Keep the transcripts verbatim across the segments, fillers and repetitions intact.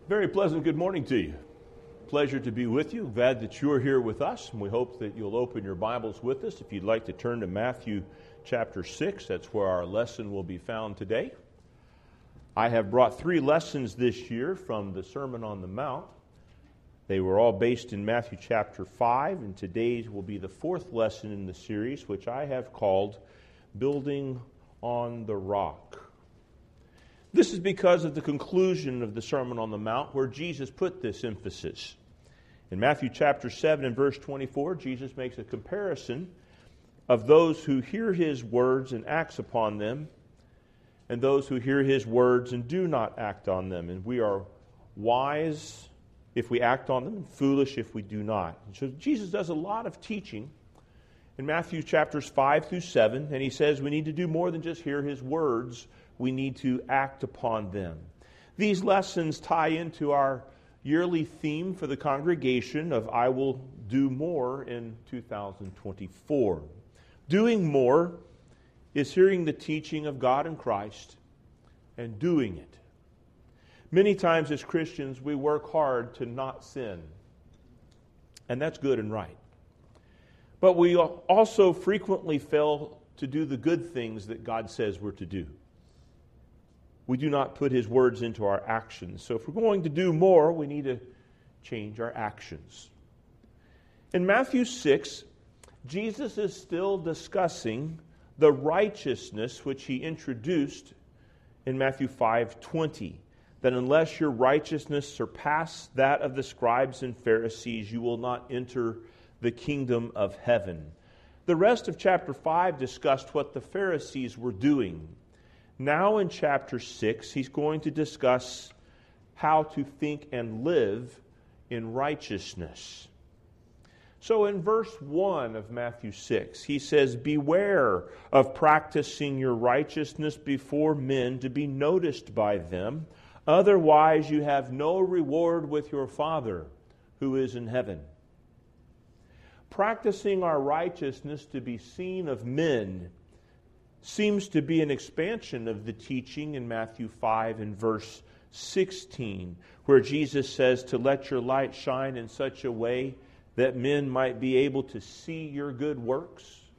Very pleasant good morning to you. Pleasure to be with you. Glad that you're here with us, and we hope that you'll open your Bibles with us. If you'd like to turn to Matthew chapter six, that's where our lesson will be found today. I have brought three lessons this year from the Sermon on the Mount. They were all based in Matthew chapter five, and today's will be the fourth lesson in the series, which I have called Building on the Rock. This is because of the conclusion of the Sermon on the Mount where Jesus put this emphasis. In Matthew chapter seven and verse twenty-four, Jesus makes a comparison of those who hear His words and acts upon them and those who hear His words and do not act on them. And we are wise if we act on them and foolish if we do not. And so Jesus does a lot of teaching in Matthew chapters five through seven, and He says we need to do more than just hear His words. We need to act upon them. These lessons tie into our yearly theme for the congregation of I Will Do More in two thousand twenty-four. Doing more is hearing the teaching of God and Christ and doing it. Many times as Christians, we work hard to not sin. And that's good and right. But we also frequently fail to do the good things that God says we're to do. We do not put His words into our actions. So if we're going to do more, we need to change our actions. In Matthew six, Jesus is still discussing the righteousness which He introduced in Matthew five twenty. That unless your righteousness surpass that of the scribes and Pharisees, you will not enter the kingdom of heaven. The rest of chapter five discussed what the Pharisees were doing. Now in chapter six, He's going to discuss how to think and live in righteousness. So in verse one of Matthew six, He says, "Beware of practicing your righteousness before men to be noticed by them. Otherwise you have no reward with your Father who is in heaven." Practicing our righteousness to be seen of men seems to be an expansion of the teaching in Matthew five and verse sixteen, where Jesus says to let your light shine in such a way that men might be able to see your good works.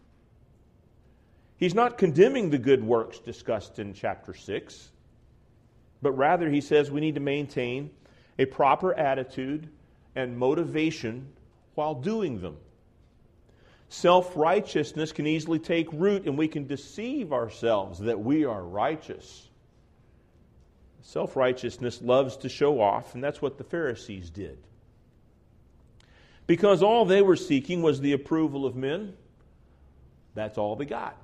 He's not condemning the good works discussed in chapter six, but rather He says we need to maintain a proper attitude and motivation while doing them. Self-righteousness can easily take root and we can deceive ourselves that we are righteous. Self-righteousness loves to show off, and that's what the Pharisees did. Because all they were seeking was the approval of men, that's all they got.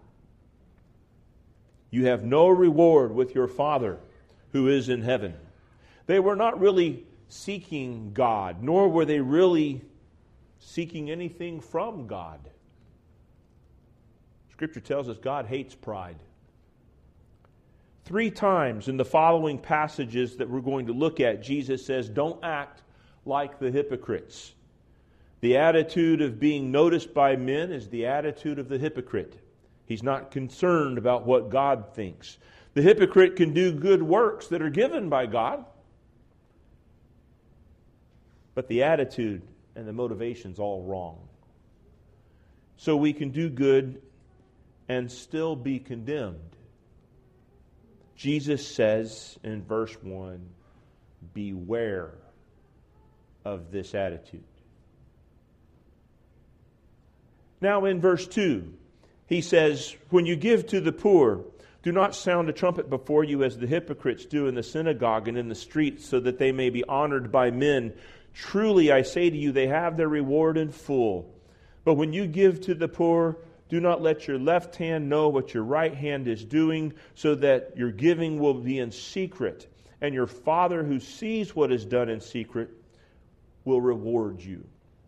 You have no reward with your Father who is in heaven. They were not really seeking God, nor were they really seeking anything from God. Scripture tells us God hates pride. Three times in the following passages that we're going to look at, Jesus says, don't act like the hypocrites. The attitude of being noticed by men is the attitude of the hypocrite. He's not concerned about what God thinks. The hypocrite can do good works that are given by God, but the attitude and the motivation's all wrong. So we can do good and still be condemned. Jesus says in verse one, beware of this attitude. Now in verse two, He says, when you give to the poor, do not sound a trumpet before you as the hypocrites do in the synagogue and in the streets, so that they may be honored by men. Truly, I say to you, they have their reward in full. But when you give to the poor, do not let your left hand know what your right hand is doing, so that your giving will be in secret, and your Father who sees what is done in secret will reward you.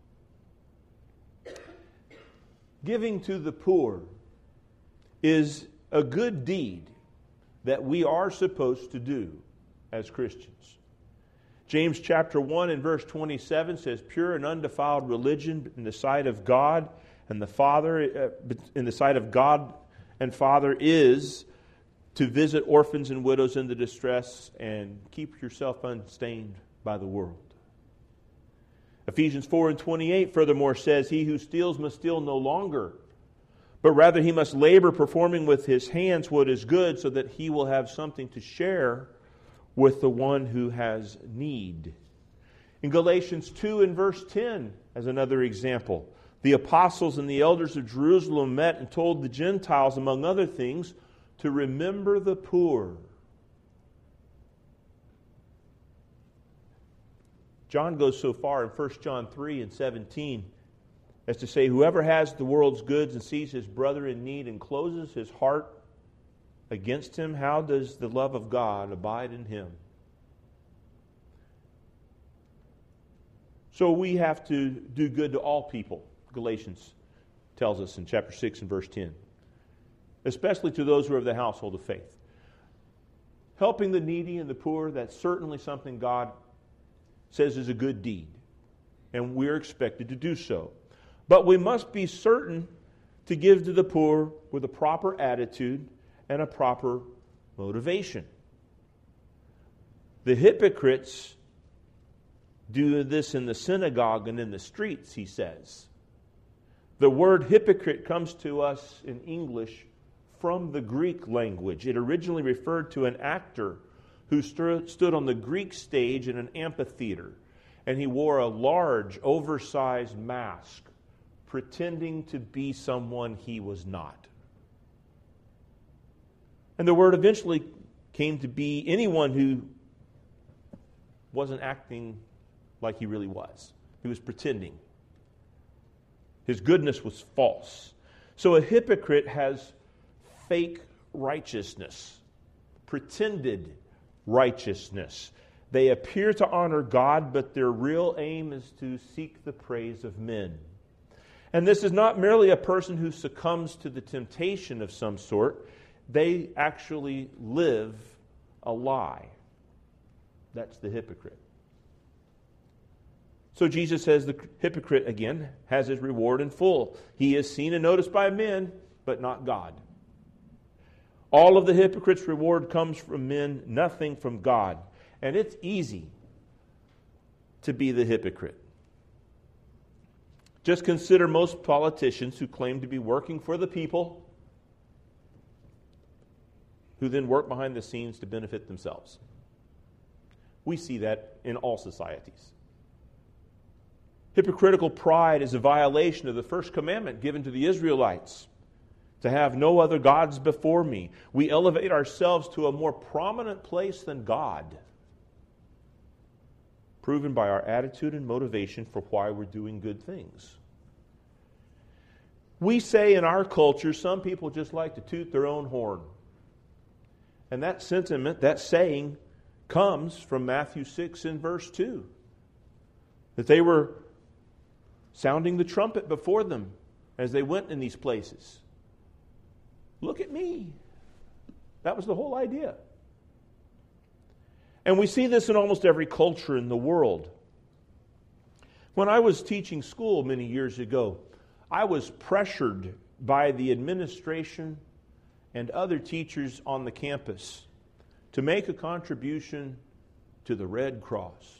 Giving to the poor is a good deed that we are supposed to do as Christians. James chapter one and verse twenty-seven says, pure and undefiled religion in the sight of God and the Father, uh, in the sight of God and Father is to visit orphans and widows in the distress and keep yourself unstained by the world. Ephesians four and twenty-eight furthermore says, "He who steals must steal no longer, but rather he must labor, performing with his hands what is good, so that he will have something to share with the one who has need." In Galatians two and verse ten, as another example, the apostles and the elders of Jerusalem met and told the Gentiles, among other things, to remember the poor. John goes so far in First John three and seventeen as to say, "Whoever has the world's goods and sees his brother in need and closes his heart against him, how does the love of God abide in him?" So we have to do good to all people, Galatians tells us in chapter six and verse ten, especially to those who are of the household of faith. Helping the needy and the poor, that's certainly something God says is a good deed, and we're expected to do so. But we must be certain to give to the poor with a proper attitude and a proper motivation. The hypocrites do this in the synagogue and in the streets, he says. The word hypocrite comes to us in English from the Greek language. It originally referred to an actor who stood on the Greek stage in an amphitheater, and he wore a large, oversized mask, pretending to be someone he was not. And the word eventually came to be anyone who wasn't acting like he really was. He was pretending. His goodness was false. So a hypocrite has fake righteousness, pretended righteousness. They appear to honor God, but their real aim is to seek the praise of men. And this is not merely a person who succumbs to the temptation of some sort. They actually live a lie. That's the hypocrite. So Jesus says the hypocrite, again, has his reward in full. He is seen and noticed by men, but not God. All of the hypocrite's reward comes from men, nothing from God. And it's easy to be the hypocrite. Just consider most politicians who claim to be working for the people, who then work behind the scenes to benefit themselves. We see that in all societies. Hypocritical pride is a violation of the first commandment given to the Israelites, to have no other gods before me. We elevate ourselves to a more prominent place than God, proven by our attitude and motivation for why we're doing good things. We say in our culture, some people just like to toot their own horn. And that sentiment, that saying, comes from Matthew six and verse two. That they were sounding the trumpet before them as they went in these places. Look at me. That was the whole idea. And we see this in almost every culture in the world. When I was teaching school many years ago, I was pressured by the administration and other teachers on the campus to make a contribution to the Red Cross.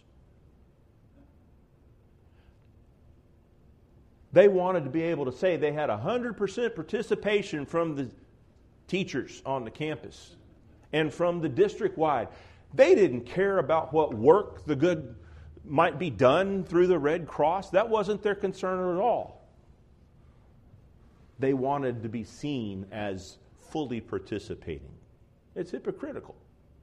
They wanted to be able to say they had one hundred percent participation from the teachers on the campus and from the district-wide. They didn't care about what work the good might be done through the Red Cross. That wasn't their concern at all. They wanted to be seen as fully participating. It's hypocritical.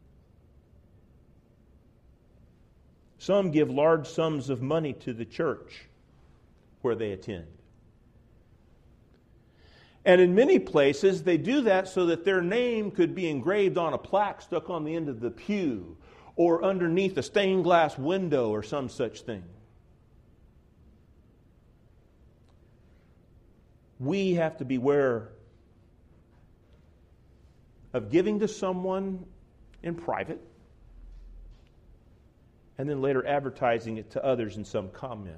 Some give large sums of money to the church where they attend. And in many places, they do that so that their name could be engraved on a plaque stuck on the end of the pew or underneath a stained glass window or some such thing. We have to beware of giving to someone in private and then later advertising it to others in some comment.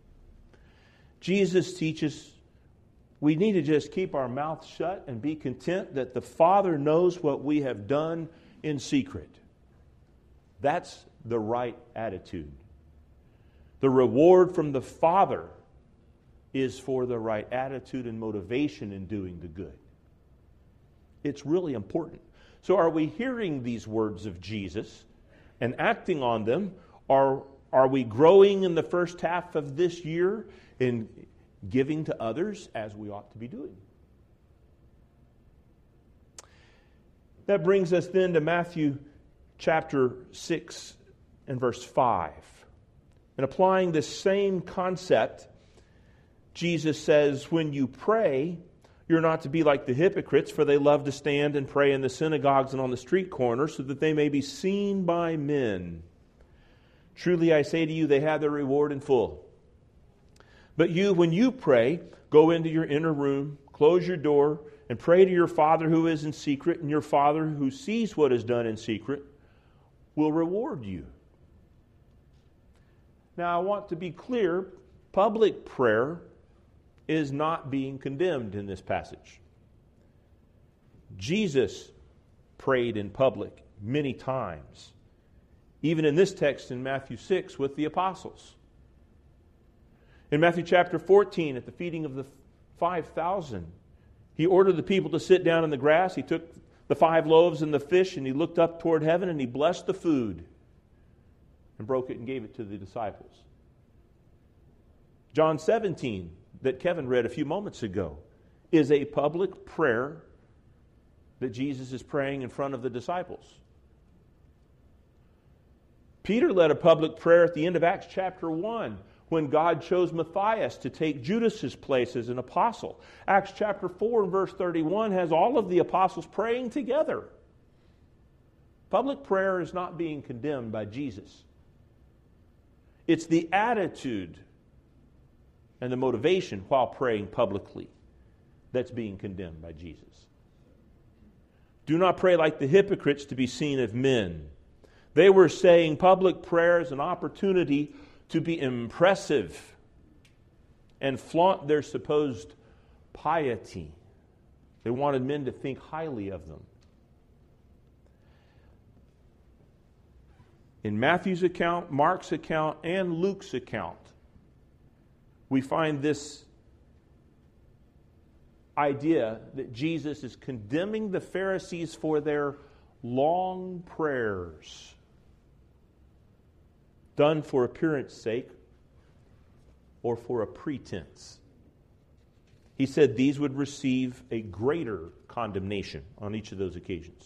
Jesus teaches we need to just keep our mouth shut and be content that the Father knows what we have done in secret. That's the right attitude. The reward from the Father is for the right attitude and motivation in doing the good. It's really important. So are we hearing these words of Jesus and acting on them? Are, are we growing in the first half of this year in giving to others as we ought to be doing? That brings us then to Matthew chapter six and verse five. And applying this same concept, Jesus says, when you pray, you're not to be like the hypocrites, for they love to stand and pray in the synagogues and on the street corners, so that they may be seen by men. Truly I say to you, they have their reward in full. But you, when you pray, go into your inner room, close your door, and pray to your Father who is in secret, and your Father who sees what is done in secret will reward you. Now, I want to be clear, public prayer is not being condemned in this passage. Jesus prayed in public many times, even in this text in Matthew six with the apostles. In Matthew chapter fourteen, at the feeding of the five thousand, he ordered the people to sit down in the grass. He took the five loaves and the fish, and he looked up toward heaven, and he blessed the food and broke it and gave it to the disciples. John seventeen, that Kevin read a few moments ago, is a public prayer that Jesus is praying in front of the disciples. Peter led a public prayer at the end of Acts chapter one, when God chose Matthias to take Judas's place as an apostle. Acts chapter four and verse thirty-one has all of the apostles praying together. Public prayer is not being condemned by Jesus. It's the attitude and the motivation while praying publicly that's being condemned by Jesus. Do not pray like the hypocrites to be seen of men. They were saying public prayer is an opportunity to be impressive and flaunt their supposed piety. They wanted men to think highly of them. In Matthew's account, Mark's account, and Luke's account, we find this idea that Jesus is condemning the Pharisees for their long prayers done for appearance sake or for a pretense. He said these would receive a greater condemnation on each of those occasions.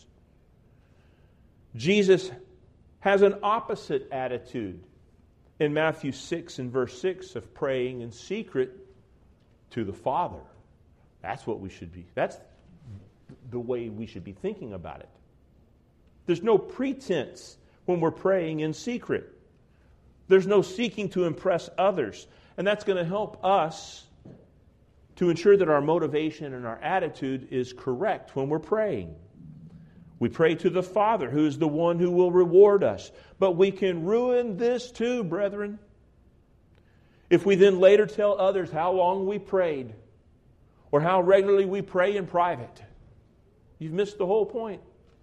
Jesus has an opposite attitude in Matthew six and verse six of praying in secret to the Father. That's what we should be. That's the way we should be thinking about it. There's no pretense when we're praying in secret. There's no seeking to impress others. And that's going to help us to ensure that our motivation and our attitude is correct when we're praying. We pray to the Father, who is the one who will reward us. But we can ruin this too, brethren, if we then later tell others how long we prayed or how regularly we pray in private. You've missed the whole point.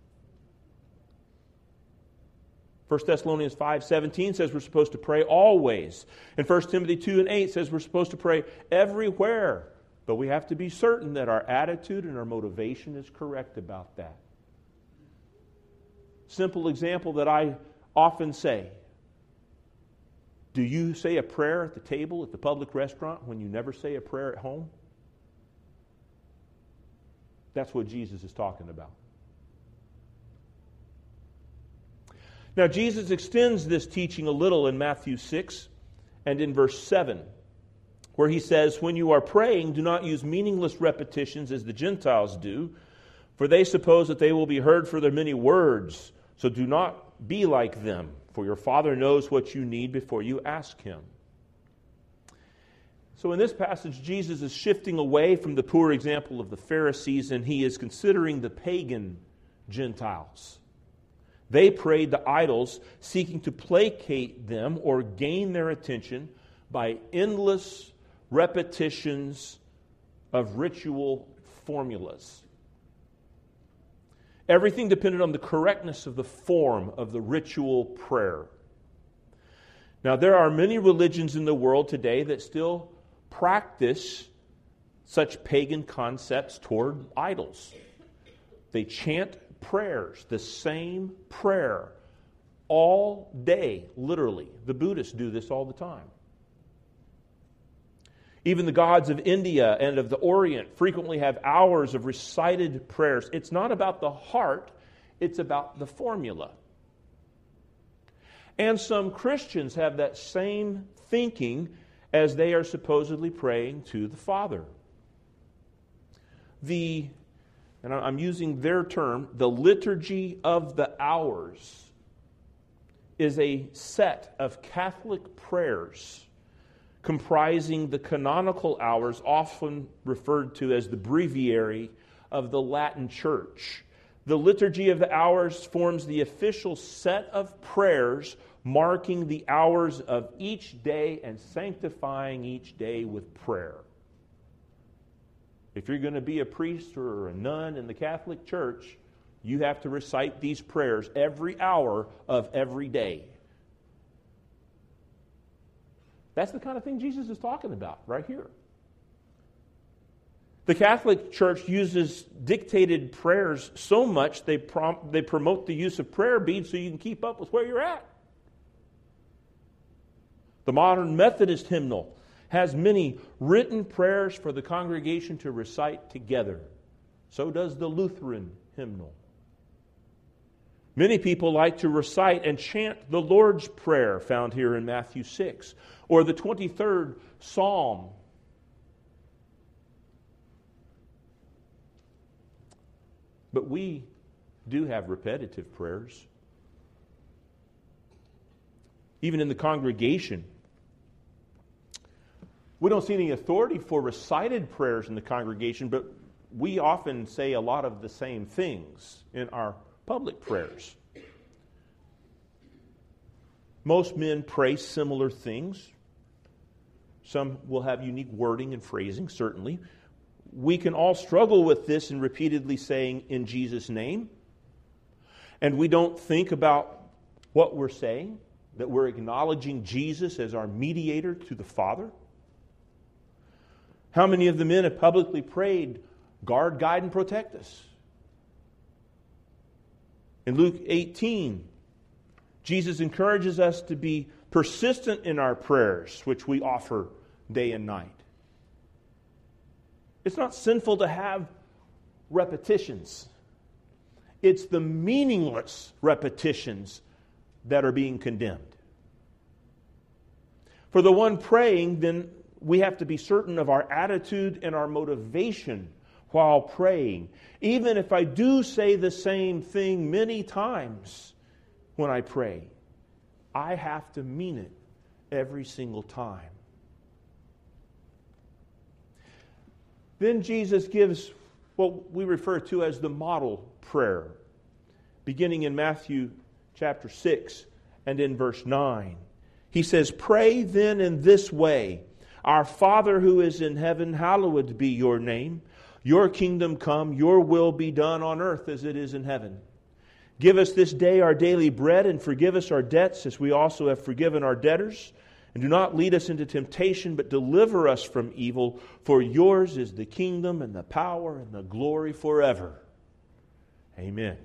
First Thessalonians five seventeen says we're supposed to pray always. And First Timothy two and eight says we're supposed to pray everywhere. But we have to be certain that our attitude and our motivation is correct about that. Simple example that I often say. Do you say a prayer at the table at the public restaurant when you never say a prayer at home? That's what Jesus is talking about. Now, Jesus extends this teaching a little in Matthew six and in verse seven, where he says, when you are praying, do not use meaningless repetitions as the Gentiles do, for they suppose that they will be heard for their many words. So do not be like them, for your Father knows what you need before you ask Him. So in this passage, Jesus is shifting away from the poor example of the Pharisees, and He is considering the pagan Gentiles. They prayed to idols, seeking to placate them or gain their attention by endless repetitions of ritual formulas. Everything depended on the correctness of the form of the ritual prayer. Now, there are many religions in the world today that still practice such pagan concepts toward idols. They chant prayers, the same prayer, all day, literally. The Buddhists do this all the time. Even the gods of India and of the Orient frequently have hours of recited prayers. It's not about the heart, it's about the formula. And some Christians have that same thinking as they are supposedly praying to the Father. The, and I'm using their term, the liturgy of the hours is a set of Catholic prayers comprising the canonical hours, often referred to as the breviary of the Latin Church. The liturgy of the hours forms the official set of prayers marking the hours of each day and sanctifying each day with prayer. If you're going to be a priest or a nun in the Catholic Church, you have to recite these prayers every hour of every day. That's the kind of thing Jesus is talking about right here. The Catholic Church uses dictated prayers so much they prom- they promote the use of prayer beads so you can keep up with where you're at. The modern Methodist hymnal has many written prayers for the congregation to recite together. So does the Lutheran hymnal. Many people like to recite and chant the Lord's Prayer found here in Matthew six, or the twenty-third Psalm. But we do have repetitive prayers. Even in the congregation, we don't see any authority for recited prayers in the congregation, but we often say a lot of the same things in our public prayers. Most men pray similar things. Some will have unique wording and phrasing, certainly. We can all struggle with this in repeatedly saying, "In Jesus' name." And we don't think about what we're saying, that we're acknowledging Jesus as our mediator to the Father. How many of the men have publicly prayed, "Guard, guide, and protect us"? In Luke eighteen, Jesus encourages us to be persistent in our prayers, which we offer day and night. It's not sinful to have repetitions. It's the meaningless repetitions that are being condemned. For the one praying, then we have to be certain of our attitude and our motivation while praying. Even if I do say the same thing many times when I pray, I have to mean it every single time. Then Jesus gives what we refer to as the model prayer, beginning in Matthew chapter six and in verse nine. He says, "Pray then in this way, Our Father who is in heaven, hallowed be your name. Your kingdom come, your will be done on earth as it is in heaven. Give us this day our daily bread, and forgive us our debts as we also have forgiven our debtors. And do not lead us into temptation, but deliver us from evil. For yours is the kingdom and the power and the glory forever. Amen."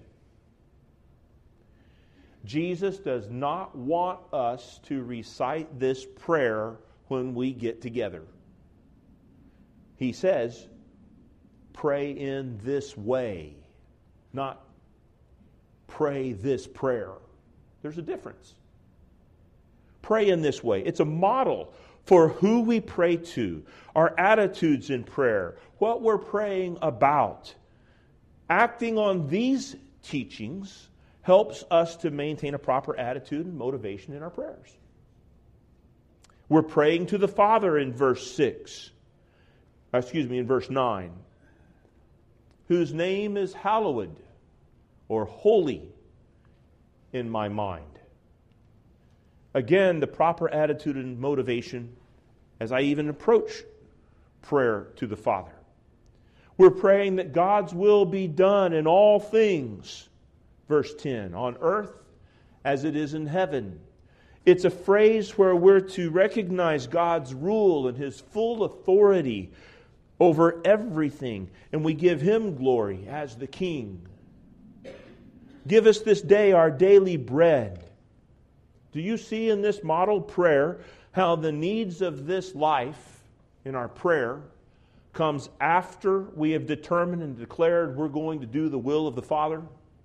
Jesus does not want us to recite this prayer when we get together. He says, pray in this way, not pray this prayer. There's a difference. Pray in this way. It's a model for who we pray to, our attitudes in prayer, what we're praying about. Acting on these teachings helps us to maintain a proper attitude and motivation in our prayers. We're praying to the Father in verse six. Excuse me, in verse nine. Whose name is hallowed or holy in my mind. Again, the proper attitude and motivation as I even approach prayer to the Father. We're praying that God's will be done in all things. Verse ten, on earth as it is in heaven. It's a phrase where we're to recognize God's rule and His full authority over everything, and we give Him glory as the King. Give us this day our daily bread. Do you see in this model prayer how the needs of this life in our prayer comes after we have determined and declared we're going to do the will of the Father?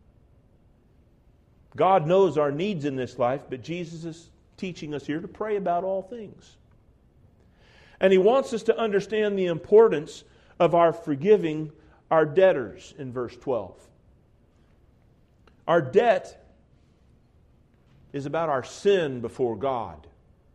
God knows our needs in this life, but Jesus is teaching us here to pray about all things. And He wants us to understand the importance of our forgiving our debtors in verse twelve. Our debt is about our sin before God.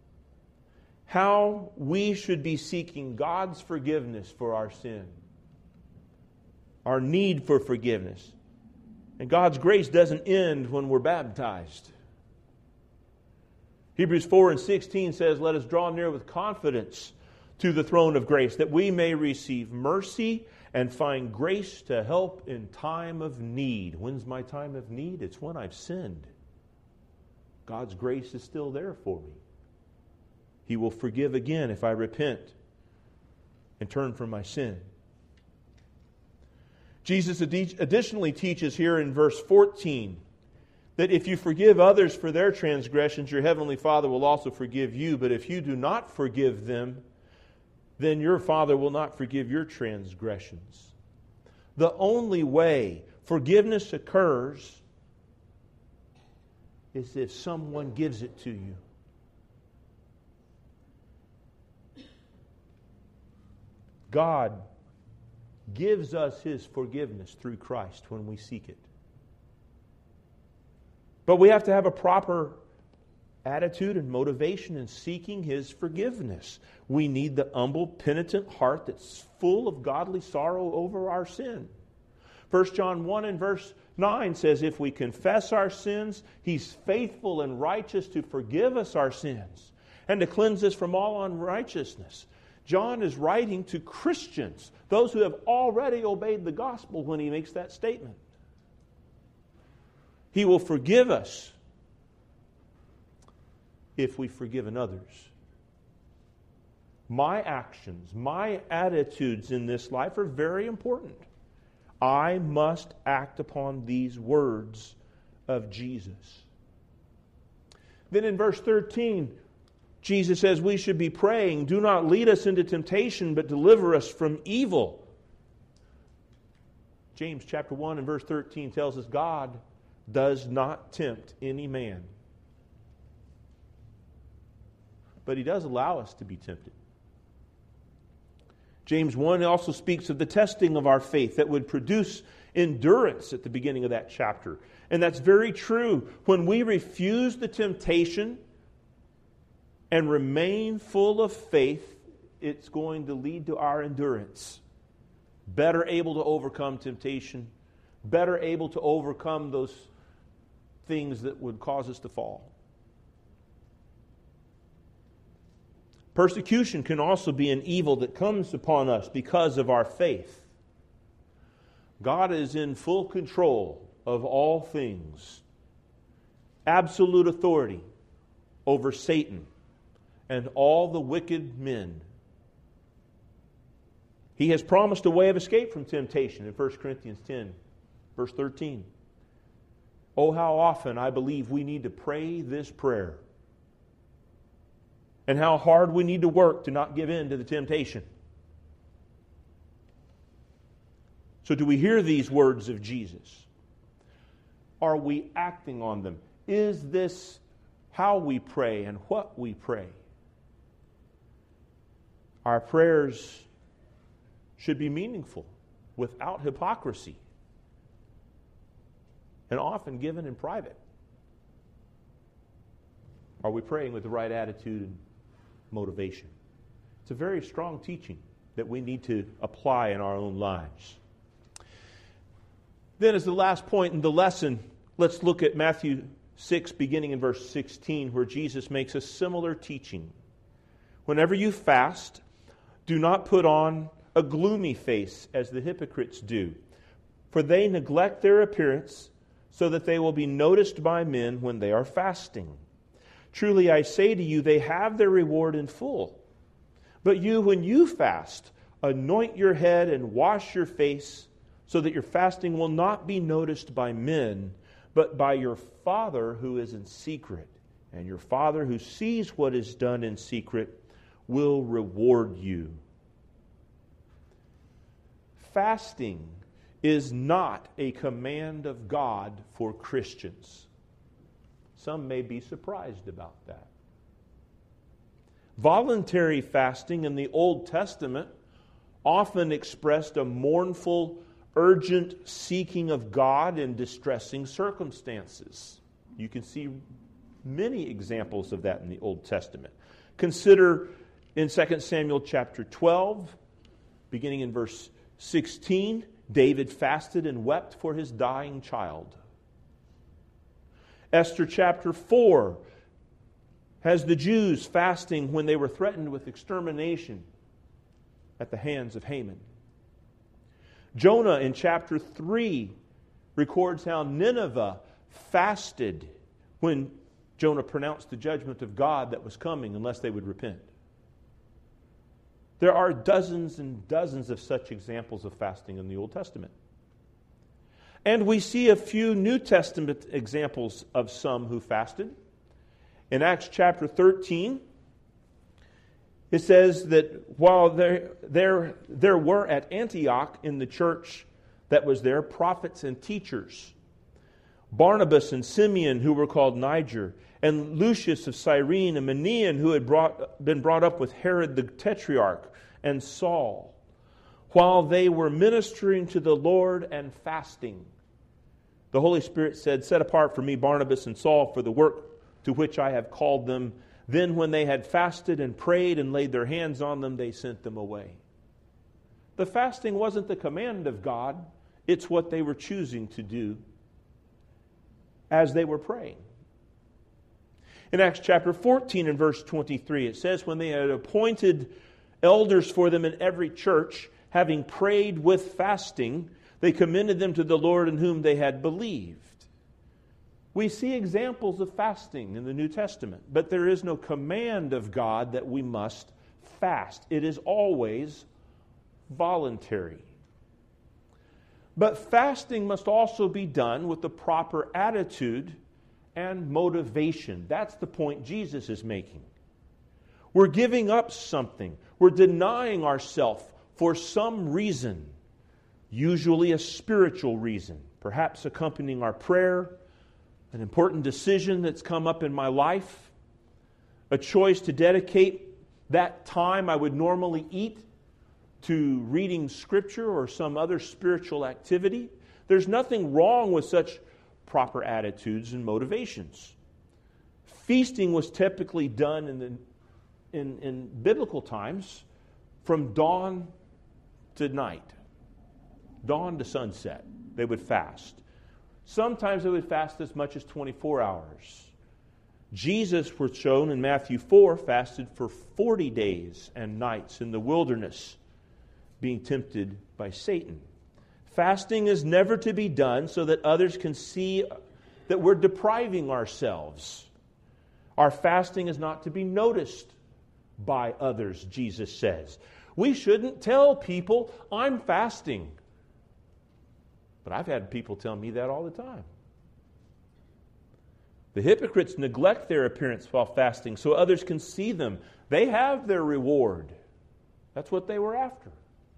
How we should be seeking God's forgiveness for our sin. Our need for forgiveness. And God's grace doesn't end when we're baptized. Hebrews four and sixteen says, "Let us draw near with confidence to the throne of grace, that we may receive mercy and find grace to help in time of need." When's my time of need? It's when I've sinned. God's grace is still there for me. He will forgive again if I repent and turn from my sin. Jesus additionally teaches here in verse fourteen that if you forgive others for their transgressions, your heavenly Father will also forgive you. But if you do not forgive them, then your Father will not forgive your transgressions. The only way forgiveness occurs is if someone gives it to you. God gives us His forgiveness through Christ when we seek it. But we have to have a proper attitude and motivation in seeking His forgiveness. We need the humble, penitent heart that's full of godly sorrow over our sin. First John one and verse nine says, "If we confess our sins, He's faithful and righteous to forgive us our sins and to cleanse us from all unrighteousness." John is writing to Christians, those who have already obeyed the gospel, when he makes that statement. He will forgive us if we've forgiven others. My actions, my attitudes in this life are very important. I must act upon these words of Jesus. Then in verse thirteen, Jesus says we should be praying, "Do not lead us into temptation, but deliver us from evil." James chapter one and verse thirteen tells us God does not tempt any man. But He does allow us to be tempted. James one also speaks of the testing of our faith that would produce endurance at the beginning of that chapter. And that's very true. When we refuse the temptation and remain full of faith, it's going to lead to our endurance. Better able to overcome temptation. Better able to overcome those things that would cause us to fall. Persecution can also be an evil that comes upon us because of our faith. God is in full control of all things. Absolute authority over Satan and all the wicked men. He has promised a way of escape from temptation in First Corinthians ten, verse thirteen. Oh, how often I believe we need to pray this prayer. And how hard we need to work to not give in to the temptation. So do we hear these words of Jesus? Are we acting on them? Is this how we pray and what we pray? Our prayers should be meaningful, without hypocrisy, and often given in private. Are we praying with the right attitude and motivation? It's a very strong teaching that we need to apply in our own lives. Then as the last point in the lesson, let's look at Matthew six, beginning in verse sixteen, where Jesus makes a similar teaching. Whenever you fast, do not put on a gloomy face as the hypocrites do, for they neglect their appearance so that they will be noticed by men when they are fasting. Truly I say to you, they have their reward in full. But you, when you fast, anoint your head and wash your face, so that your fasting will not be noticed by men, but by your Father who is in secret. And your Father who sees what is done in secret will reward you. Fasting is not a command of God for Christians. Some may be surprised about that. Voluntary fasting in the Old Testament often expressed a mournful, urgent seeking of God in distressing circumstances. You can see many examples of that in the Old Testament. Consider in Second Samuel chapter twelve, beginning in verse sixteen, David fasted and wept for his dying child. Esther chapter four has the Jews fasting when they were threatened with extermination at the hands of Haman. Jonah in chapter three records how Nineveh fasted when Jonah pronounced the judgment of God that was coming unless they would repent. There are dozens and dozens of such examples of fasting in the Old Testament. And we see a few New Testament examples of some who fasted. In Acts chapter thirteen, it says that while there, there, there were at Antioch in the church that was there prophets and teachers, Barnabas and Simeon, who were called Niger, and Lucius of Cyrene, and Manaen, who had brought, been brought up with Herod the Tetrarch, and Saul, while they were ministering to the Lord and fasting, the Holy Spirit said, "Set apart for me Barnabas and Saul for the work to which I have called them." Then when they had fasted and prayed and laid their hands on them, they sent them away. The fasting wasn't the command of God. It's what they were choosing to do as they were praying. In Acts chapter fourteen and verse twenty-three, it says, when they had appointed elders for them in every church, having prayed with fasting, they commended them to the Lord in whom they had believed. We see examples of fasting in the New Testament, but there is no command of God that we must fast. It is always voluntary. But fasting must also be done with the proper attitude and motivation. That's the point Jesus is making. We're giving up something. We're denying ourselves for some reason, usually a spiritual reason, perhaps accompanying our prayer, an important decision that's come up in my life, a choice to dedicate that time I would normally eat to reading Scripture or some other spiritual activity. There's nothing wrong with such proper attitudes and motivations. Feasting was typically done in, the, in, in biblical times from dawn to night, dawn to sunset. They would fast. Sometimes they would fast as much as twenty-four hours. Jesus, was shown in Matthew four, fasted for forty days and nights in the wilderness, being tempted by Satan. Fasting is never to be done so that others can see that we're depriving ourselves. Our fasting is not to be noticed by others, Jesus says. We shouldn't tell people, I'm fasting. But I've had people tell me that all the time. The hypocrites neglect their appearance while fasting so others can see them. They have their reward. That's what they were after.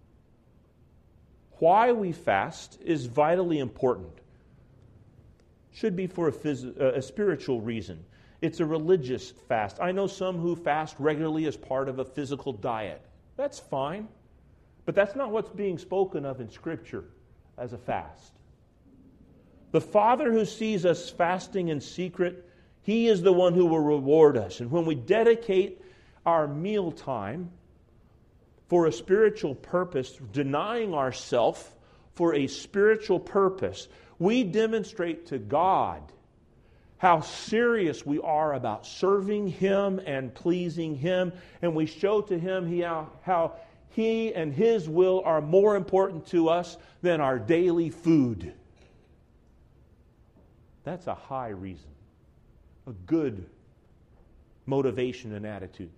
Why we fast is vitally important. Should be for a, phys- a spiritual reason. It's a religious fast. I know some who fast regularly as part of a physical diet. That's fine. But that's not what's being spoken of in Scripture as a fast. The Father who sees us fasting in secret, He is the one who will reward us. And when we dedicate our meal time for a spiritual purpose, denying ourselves for a spiritual purpose, we demonstrate to God how serious we are about serving Him and pleasing Him. And we show to Him he, how, how He and His will are more important to us than our daily food. That's a high reason, a good motivation and attitude.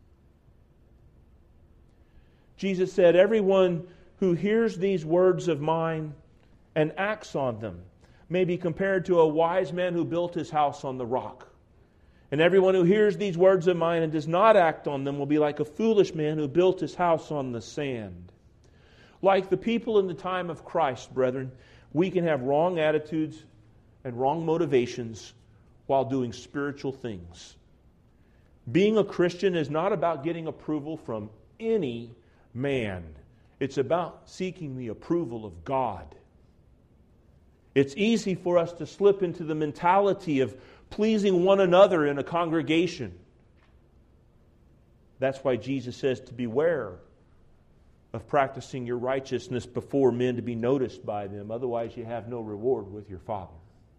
Jesus said, everyone who hears these words of mine and acts on them may be compared to a wise man who built his house on the rock. And everyone who hears these words of mine and does not act on them will be like a foolish man who built his house on the sand. Like the people in the time of Christ, brethren, we can have wrong attitudes and wrong motivations while doing spiritual things. Being a Christian is not about getting approval from any man. It's about seeking the approval of God. It's easy for us to slip into the mentality of pleasing one another in a congregation. That's why Jesus says to beware of practicing your righteousness before men to be noticed by them. Otherwise, you have no reward with your Father.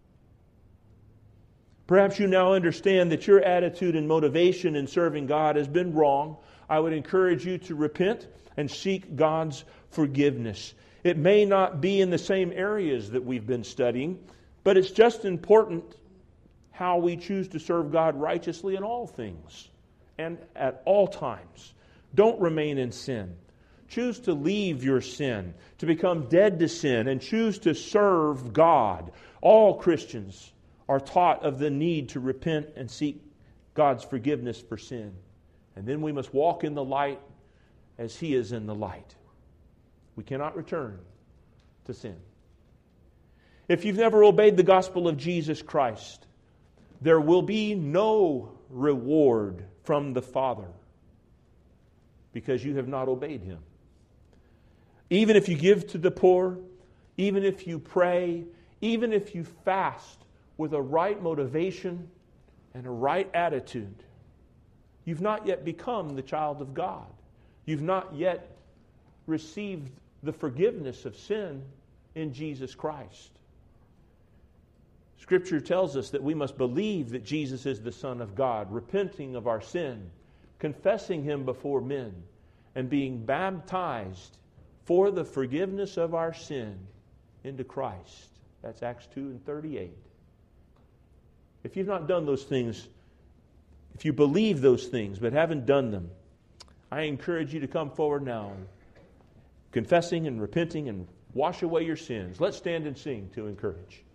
Perhaps you now understand that your attitude and motivation in serving God has been wrong. I would encourage you to repent and seek God's forgiveness. It may not be in the same areas that we've been studying, but it's just important how we choose to serve God righteously in all things and at all times. Don't remain in sin. Choose to leave your sin, to become dead to sin, and choose to serve God. All Christians are taught of the need to repent and seek God's forgiveness for sin. And then we must walk in the light as He is in the light. We cannot return to sin. If you've never obeyed the gospel of Jesus Christ, there will be no reward from the Father because you have not obeyed Him. Even if you give to the poor, even if you pray, even if you fast with a right motivation and a right attitude, you've not yet become the child of God. You've not yet received the forgiveness of sin in Jesus Christ. Scripture tells us that we must believe that Jesus is the Son of God, repenting of our sin, confessing Him before men, and being baptized for the forgiveness of our sin into Christ. That's Acts two and thirty-eight. If you've not done those things, if you believe those things but haven't done them, I encourage you to come forward now, confessing and repenting and wash away your sins. Let's stand and sing to encourage.